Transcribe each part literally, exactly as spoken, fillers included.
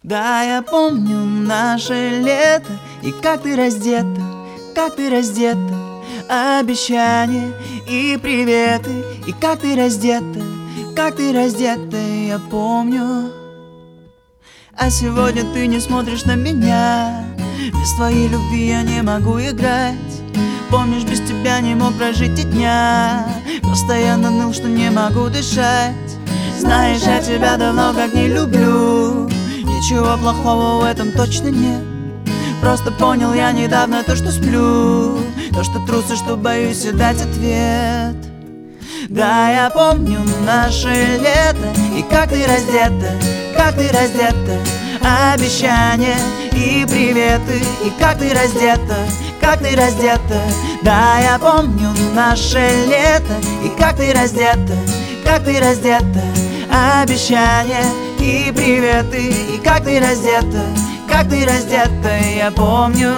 Да, я помню наше лето, и как ты раздета, как ты раздета, обещания и приветы, и как ты раздета, как ты раздета, я помню. А сегодня ты не смотришь на меня, без твоей любви я не могу играть. Помнишь, без тебя не мог прожить и дня, постоянно ныл, что не могу дышать. Знаешь, я тебя давно как не люблю, ничего плохого в этом точно нет. Просто понял я недавно то, что сплю, то, что трус и что боюсь дать ответ. Да, я помню наше лето, и как ты раздета, как ты раздета, обещания и приветы, и как ты раздета, как ты раздета. Да, я помню наше лето, и как ты раздета, как ты раздета, обещания и приветы, и как ты раздета, как ты раздета, я помню.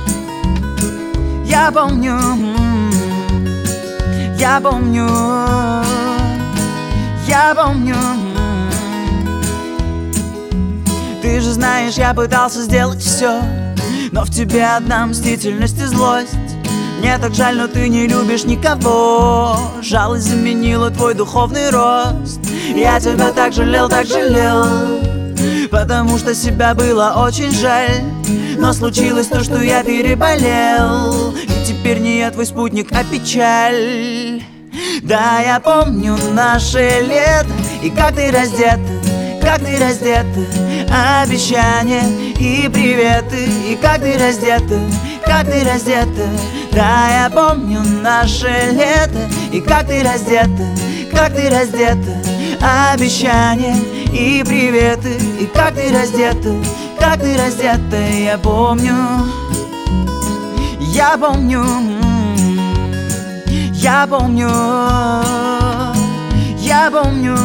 Я помню, я помню, я помню. Ты же знаешь, я пытался сделать все, но в тебе одна мстительность и злость. Мне так жаль, но ты не любишь никого, жалость заменила твой духовный рост. Я тебя так жалел, так жалел, потому что себя было очень жаль. Но случилось то, что я переболел, и теперь не я твой спутник, а печаль. Да, я помню наше лето, и как ты раздета, как ты раздета, обещания и приветы, и как ты раздета, как ты раздета. Да, я помню наше лето, и как ты раздета, как ты раздета, обещания и приветы, и как ты раздета, как ты раздета, я помню. Я помню, я помню, я помню.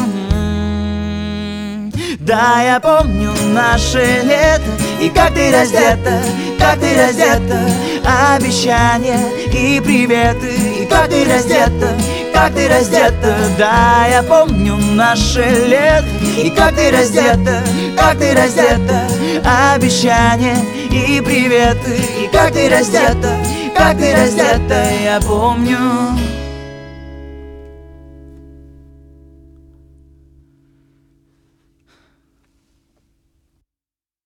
Да, я помню наше лето, и как ты раздета, как ты раздета, обещания и приветы, и как ты раздета, как ты раздета. Да, я помню наше лето, и как ты раздета, как ты раздета, обещания и приветы, и как ты раздета, как ты раздета, я помню.